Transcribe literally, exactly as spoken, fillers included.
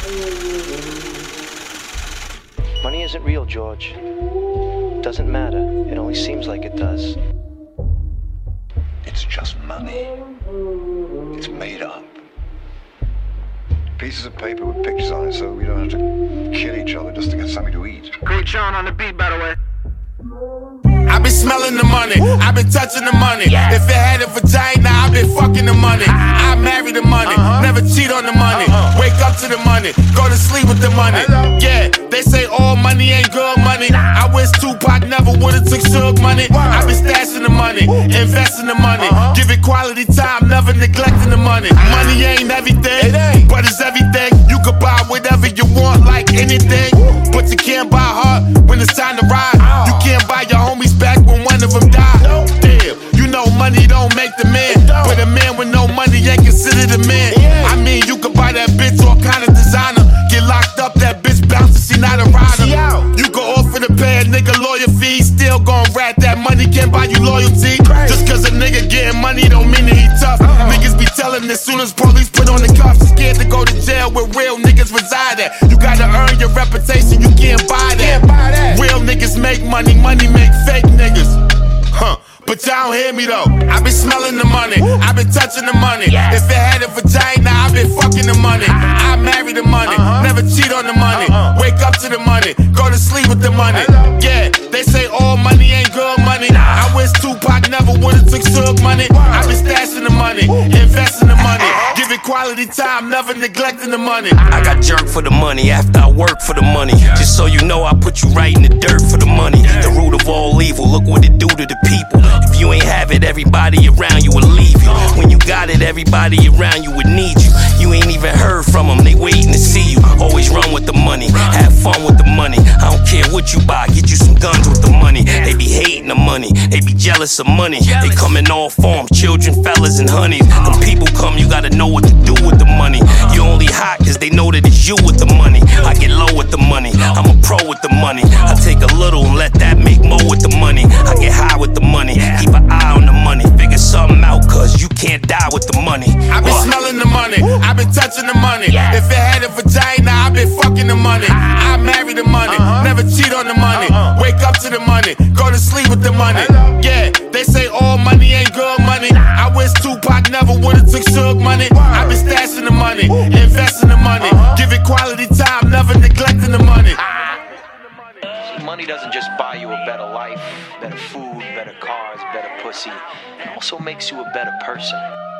Money isn't real, George. Doesn't matter. It only seems like it does. It's just money. It's made up. Pieces of paper with pictures on it so we don't have to kill each other just to get something to eat. Great Sean on the beat, by the way. I've been smelling the money, I've been touching the money. If it had a vagina, I've been fucking the money. I marry the money, never cheat on the money. Wake up to the money, go to sleep with the money. Yeah, they say all money ain't good money. I wish Tupac never would've took Suge money. I've been stashing the money, investing the money, giving quality time, never neglecting the money. Money ain't everything, but it's everything. You can buy whatever you want, like anything, but you can't buy heart when it's time to ride. You can't buy your homies back when one of them died. Damn, you know money don't make the man, but a man with no money ain't considered a man. I mean, you could buy that bitch all kind of designer, get locked up, that bitch bounce, she not a rider. You can offer to pay a nigga lawyer fees, still gon' rat. That money can't buy you loyalty. Just cause a nigga getting money don't mean that he tough. Niggas be telling as soon as police put on the cuffs, scared to go to jail where real niggas reside at. You gotta earn your reputation, you can't buy that. Real niggas make money, money make fake niggas. Huh, but y'all don't hear me though. I been smelling the money, I been touching the money. If it had a vagina, I been fucking the money. I marry the money, never cheat on the money. Wake up to the money, go to sleep with the money. Yeah, they say all money ain't good money. I wish Tupac never would've took Suge money. I been stashing the money, investing the money, giving quality time, never neglecting the money. I got jerked for the money after I work for the money. Just so you know, I put you right in the dirt for the money. The root of all evil, look what it do to the people. If you ain't have it, everybody around you will leave you. When you got it, everybody around you would need you. You ain't even heard from them, they waiting to see you. Always run with the money, have fun with the money. I don't care what you buy, get you some guns with the money. They be hating the money, they be jealous of money. They come in all forms, children, fellas, and honeys. When people come, you gotta know what to do with the money. You only hot cause they know that it's you with the money. I get low with the money, I'm a pro with the money. I take a little and let that make more with the money. I get high with the money, keep an eye on the money. Figure something out cause you can't die with the money. I been smelling the money, I been touching the money. If it had a vagina, I been fucking the money. I marry the money, never cheat on the money. Wake up to the money, go to sleep with the money. Yeah, they say all money ain't good money. I wish Tupac never would've took Suge money. I been stashing the money, investing the money, giving quality time, never neglecting the money. See, money doesn't just buy you a better life, better food, better cars, better pussy. It also makes you a better person.